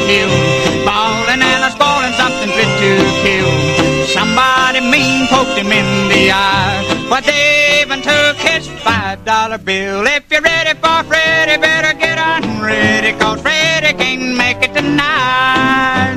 kill. Bawling and a spoiling, something fit to kill. Somebody mean poked him in the eye. But they even took his $5 bill. If you're ready for Freddie, better get on ready, 'cause Freddie can't make it tonight.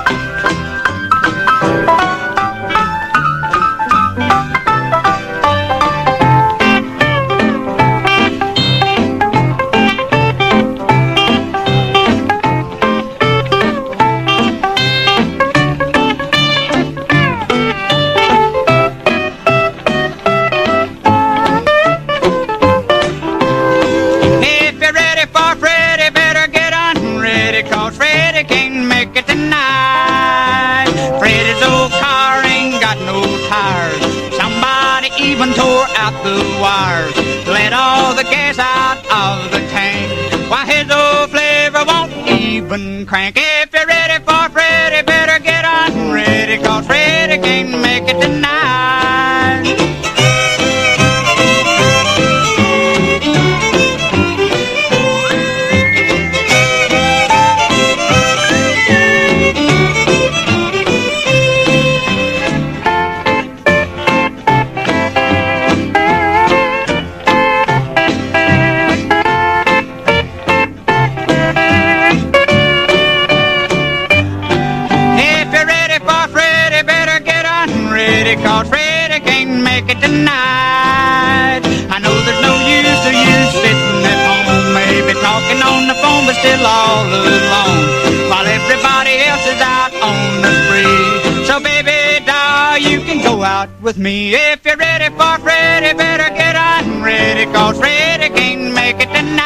Freddie's old car ain't got no tires. Somebody even tore out the wires. Let all the gas out of the tank. Why, his old flavor won't even crank. If you're ready for Freddie, better get on ready, 'cause Freddie can't make it tonight. Cause Freddie can't make it tonight. I know there's no use to you sitting at home, maybe talking on the phone, but still all alone, while everybody else is out on the spree. So baby doll, you can go out with me. If you're ready for Freddie, better get on ready, 'cause Freddie can't make it tonight.